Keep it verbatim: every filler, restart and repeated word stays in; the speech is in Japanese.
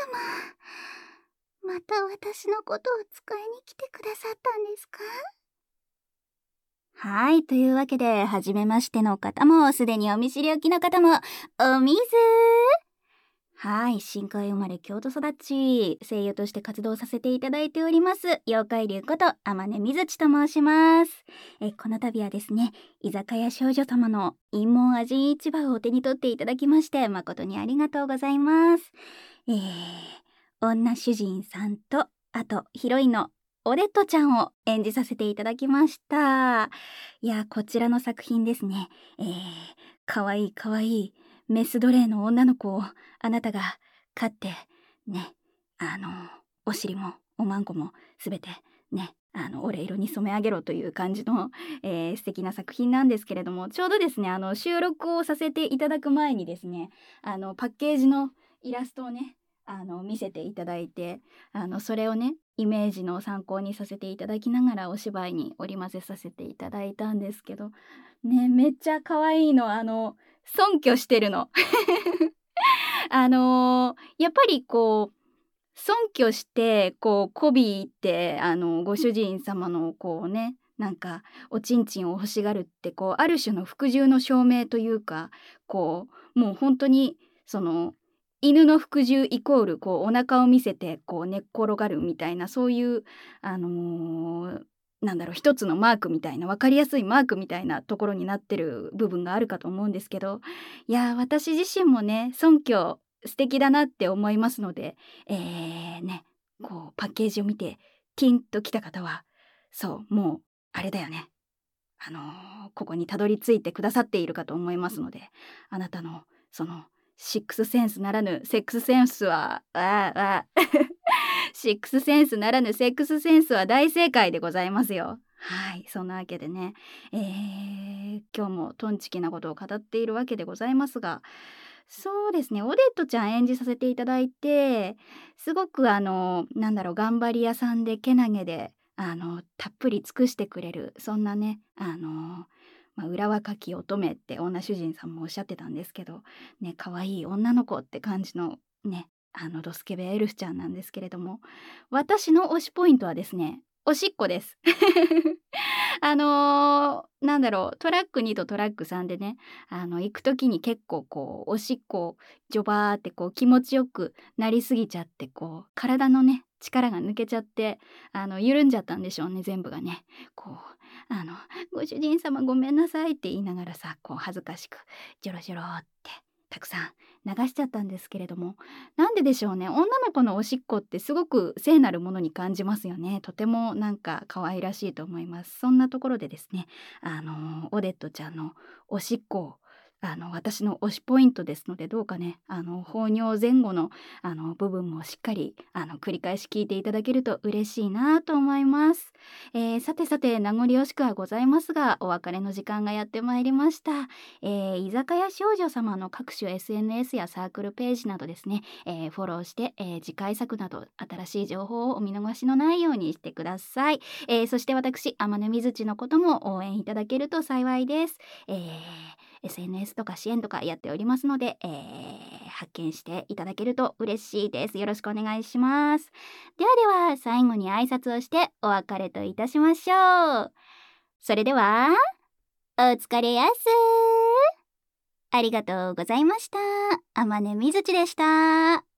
また私のことを使いに来てくださったんですか？ はい、というわけで、初めましての方も、すでにお見知りおきの方も、お水はい、深海生まれ京都育ち、声優として活動させていただいております、妖怪竜こと天音みずちと申します。えこの度はですね、居酒屋少女様の陰門味市場をお手に取っていただきまして、誠にありがとうございます。えー、女主人さんと、あとヒロインのオデットちゃんを演じさせていただきました。いや、こちらの作品ですね、えー、かわいいかわいいメス奴隷の女の子をあなたが飼ってね、あのお尻もおまんこもすべてね、あのオレ色に染め上げろという感じの、えー、素敵な作品なんですけれども、ちょうどですね、あの収録をさせていただく前にですね、あのパッケージのイラストをね、あの見せていただいて、あのそれをね、イメージの参考にさせていただきながらお芝居に織り交ぜさせていただいたんですけどね、めっちゃ可愛いの。あの尊敬してるのあのやっぱりこう尊敬してこう媚びってあのご主人様のこうね、なんかおちんちんを欲しがるってこうある種の服従の証明というか、こうもう本当にその犬の服従イコールこうお腹を見せてこう寝っ転がるみたいな、そういうあのーなんだろう、一つのマークみたいな、分かりやすいマークみたいなところになってる部分があるかと思うんですけど、いやー私自身もね、尊敬素敵だなって思いますので、えー、ね、こうパッケージを見てティンときた方は、そうもうあれだよね、あのーここにたどり着いてくださっているかと思いますので、あなたのそのシックスセンスならぬセックスセンスはあーあーシックスセンスならぬセックスセンスは大正解でございますよ。はい、そんなわけでね、えー、今日もトンチキなことを語っているわけでございますが、そうですね、オデットちゃん演じさせていただいて、すごくあのなんだろう、頑張り屋さんでけなげであのたっぷり尽くしてくれる、そんなね、あのまあ、裏若き乙女って女主人さんもおっしゃってたんですけどね、可愛い女の子って感じのね、あのドスケベエルフちゃんなんですけれども、私の推しポイントはですね、おしっこですあのー、なんだろう、トラックにとトラックさんでね、あの行く時に結構こうおしっこジョバーってこう気持ちよくなりすぎちゃって、こう体のね力が抜けちゃって、あの緩んじゃったんでしょうね、全部がね。こうあのご主人様ごめんなさいって言いながらさ、こう恥ずかしくジョロジョロってたくさん流しちゃったんですけれども、なんででしょうね、女の子のおしっこってすごく聖なるものに感じますよね。とてもなんか可愛らしいと思います。そんなところでですね、あのオデットちゃんのおしっこをあの私の推しポイントですので、どうかね、あの放尿前後のあの部分もしっかりあの繰り返し聞いていただけると嬉しいなと思います。えー、さてさて、名残惜しくはございますが、お別れの時間がやってまいりました。えー、居酒屋少女様の各種 エスエヌエス やサークルページなどですね、えー、フォローして、えー、次回作など新しい情報をお見逃しのないようにしてください。えー、そして私天音みずちのことも応援いただけると幸いです。えー エスエヌエス とか支援とかやっておりますので、えー、発見していただけると嬉しいです。よろしくお願いします。ではでは、最後に挨拶をしてお別れといたしましょう。それでは、お疲れやす。ありがとうございました。天音みずちでした。